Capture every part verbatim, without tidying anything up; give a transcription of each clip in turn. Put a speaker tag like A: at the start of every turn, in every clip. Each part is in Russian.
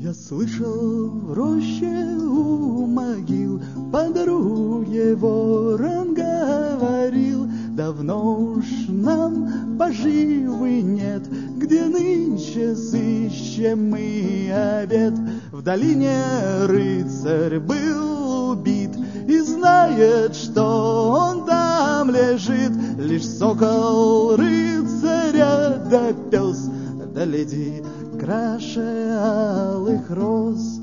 A: Я слышал в роще у могил подруге ворон говорил: давно уж нам поживы нет, где нынче сыщем мы обед. В долине рыцарь был убит, и знает, что он там лежит. Лишь сокол рыцаря да пес, да леди краше алых роз.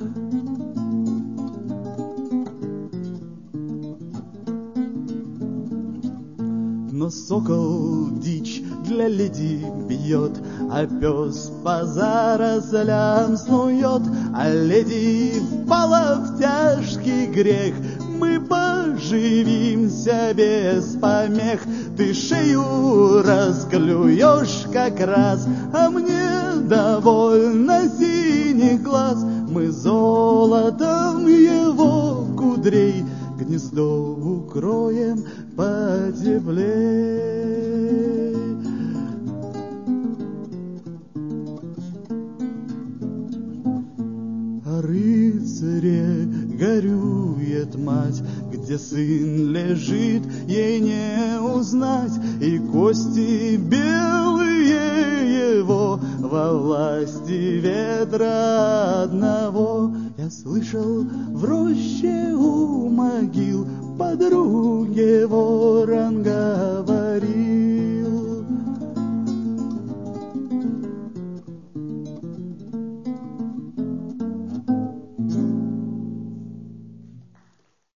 A: Но сокол дичь для леди бьет, а пес по зарослям снует, а леди впала в тяжкий грех. Мы поживимся без помех. Ты шею расклюешь как раз, а мне довольно синих глаз. Мы золотом его кудрей гнездо укроем потеплей. О рыцаре горюет мать, где сын лежит, ей не узнать, и кости белые его во власти ветра одного. Я слышал в роще у могил подруге ворон говорит: